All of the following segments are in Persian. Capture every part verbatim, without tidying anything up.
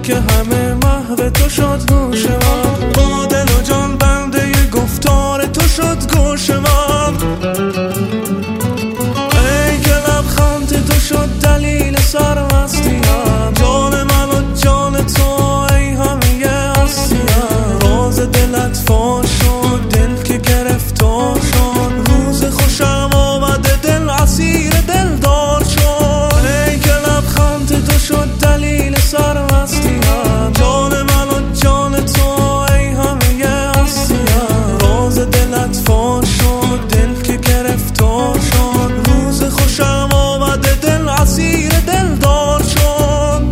که همه محو تو شد گوش من، با دل و جان بنده ی گفتار تو شد گوش من. ای که لبخند تو شد دلیل سرمستیم، جان من و جان تو ای همه هستیم. راز دلت فاش شد، دل که گرفتار شد، روز خوشم آمده دل اسیر دلدار شد. ای که لبخند تو شد دلیل سرمستیم، جان من و جان تو ای همه هستیم. راز دلت فاش شد، دل که گرفتار شد، روز خوشم آمده دل اسیر دلدار شد.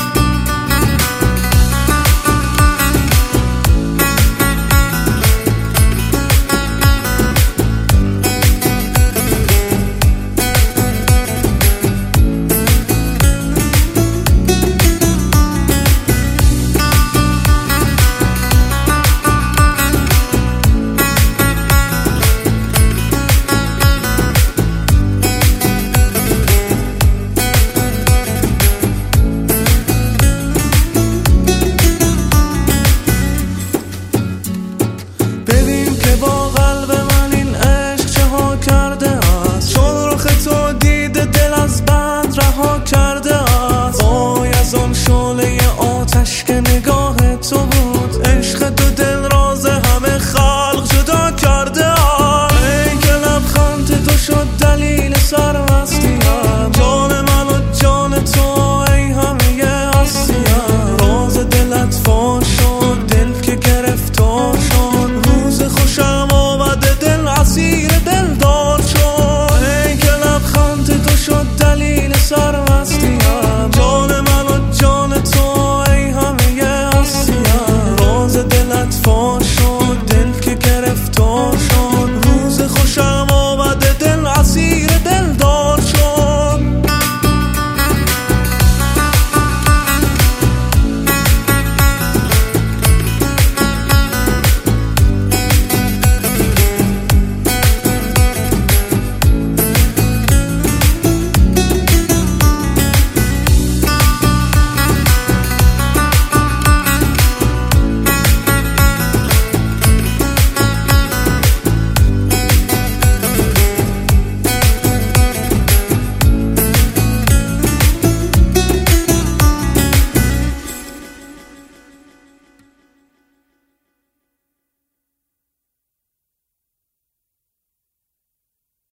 ببین که با قلب من این عشق چه ها کرده است، چون رخ تو دیده دل از بند رها کرده است. وای از آن شعله